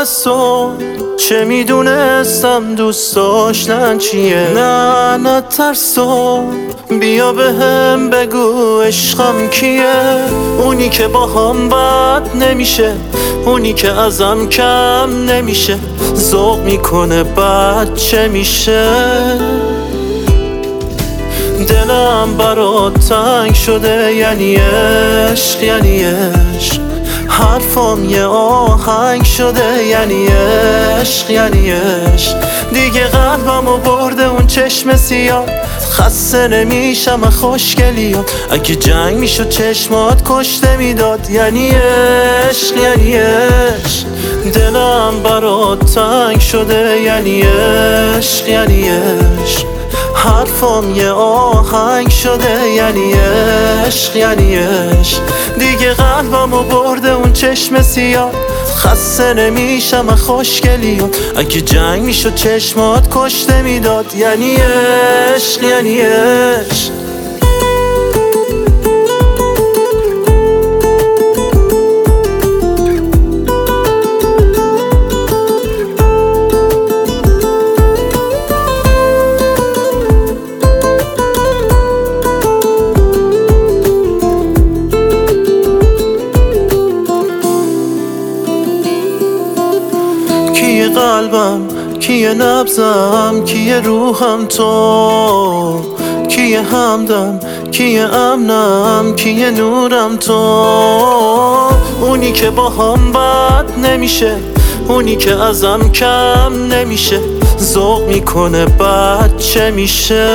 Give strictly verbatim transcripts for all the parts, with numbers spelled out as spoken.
از تو چه میدونستم دوست داشتن چیه. نه نه ترسو بیا به هم بگو عشقم کیه. اونی که با هم بد نمیشه، اونی که ازم کم نمیشه، ذوق میکنه بعد چه میشه. دلم برات تنگ شده یعنی عشق، یعنی عشق. حرفم یه آهنگ شده یعنی عشق، یعنی عشق. دیگه قلبمو برده اون چشم سیاه، خسته نمیشم خوشگلیا. اگه جنگ میشد چشمات کشته میداد یعنی عشق، یعنی عشق. دلم برات تنگ شده یعنی عشق، یعنی عشق. حرفم یه آهنگ شده یعنی عشق، یعنی عشق. دیگه قلبمو برده اون چشم سیاه، خسته نمیشم خوشگلیا. اگه جنگ میشد چشمات کشته میداد یعنی عشق، یعنی عشق. کیه قلبم، کیه نبضم، کیه روحم تو. کیه همدم، کیه امنم، کیه نورم تو. اونی که با هم بد نمیشه، اونی که ازم کم نمیشه، ذوق میکنه بعد چه میشه.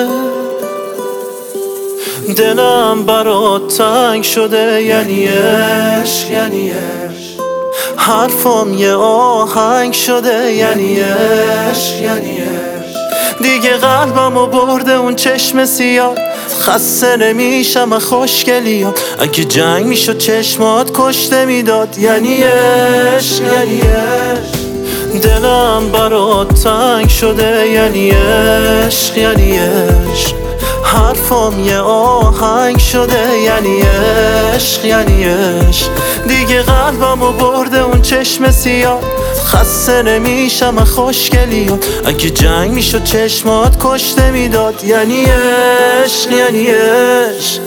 دلم برات تنگ شده یعنی عشق، یعنی عشق. حرفم یه آهنگ شده یعنی عشق، یعنی عشق. دیگه قلبمو برده اون چشم سیاه، خسته نمیشم خوشگلیا. اگه جنگ میشد چشمات کشته میداد یعنی عشق، یعنی عشق. دلم برات تنگ شده یعنی عشق، یعنی عشق. حرفم یه آهنگ شده یعنی عشق، یعنی عشق. دیگه قلبمو برده اون چشم سیاه، خسته نمیشم خوشگلیا. اگه جنگ میشد چشمات کشته میداد یعنی عشق، یعنی عشق.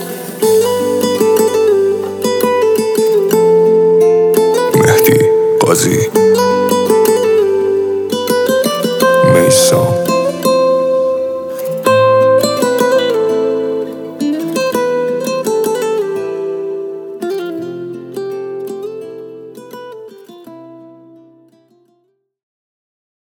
مهدی قاضی میثم